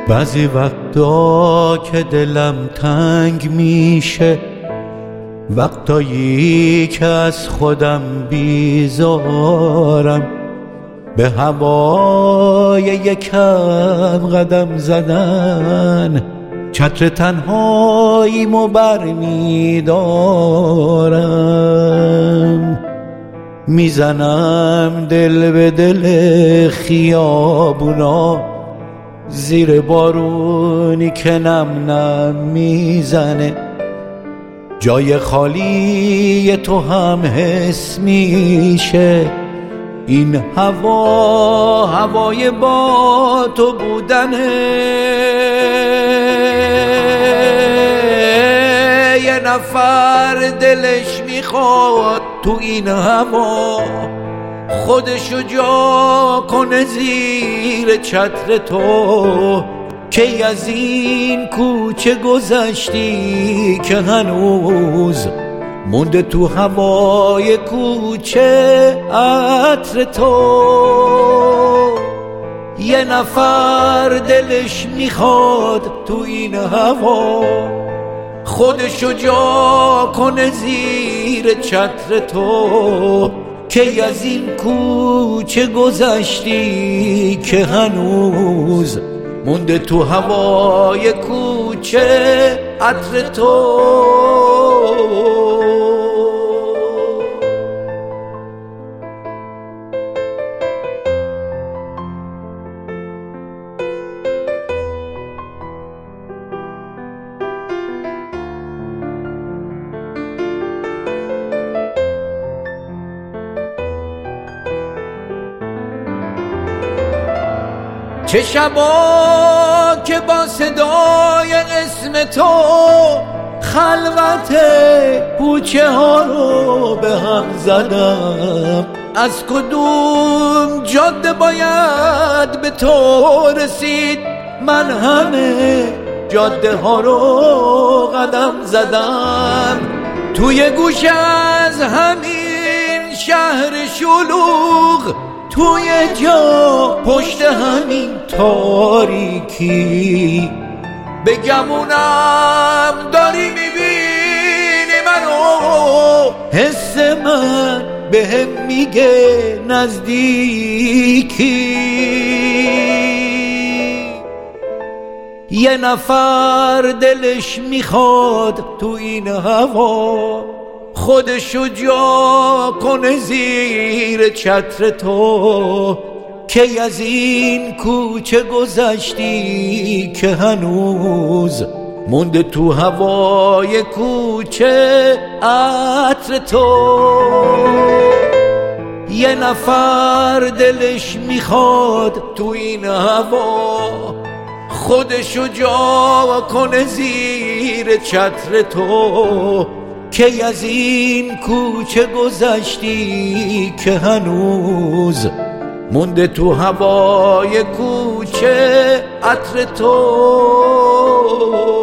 بعضی وقتا که دلم تنگ میشه، وقتایی که از خودم بیزارم، به هوای یکم قدم زدن چتر تنهاییمو برمیدارم. میزنم دل به دل خیابونا، زیر بارونی که نم نم میزنه، جای خالی تو هم حس میشه. این هوا هوای با تو بودنه. یه نفر دلش میخواد تو این هوا خودشو جا کنه زیر چتر تو، کی از این کوچه گذشتی که هنوز مونده تو هوای کوچه عطر تو. یه نفر دلش میخواد تو این هوا خودشو جا کنه زیر چتر تو، کی از این کوچه گذشتی که هنوز مونده تو هوای کوچه عطر تو. چه شبا که با صدای اسم تو خلوت کوچه ها رو به هم زدم، از کدوم جاده باید به تو رسید؟ من همه جاده ها رو قدم زدم، توی گوش از همین شهر شلوغ، توی جا پشت همین تاریکی. به گمونم داری میبینی منو، حس من بهم میگه نزدیکی. یه نفر دلش میخواد تو این هوا خودشو جا کنه زیر چتر تو، کی از این کوچه گذشتی که هنوز مونده تو هوای کوچه عطر تو. یه نفر دلش میخواد تو این هوا خودشو جا کنه زیر چتر تو، کی از این کوچه گذشتی که هنوز مونده تو هوای کوچه عطر تو.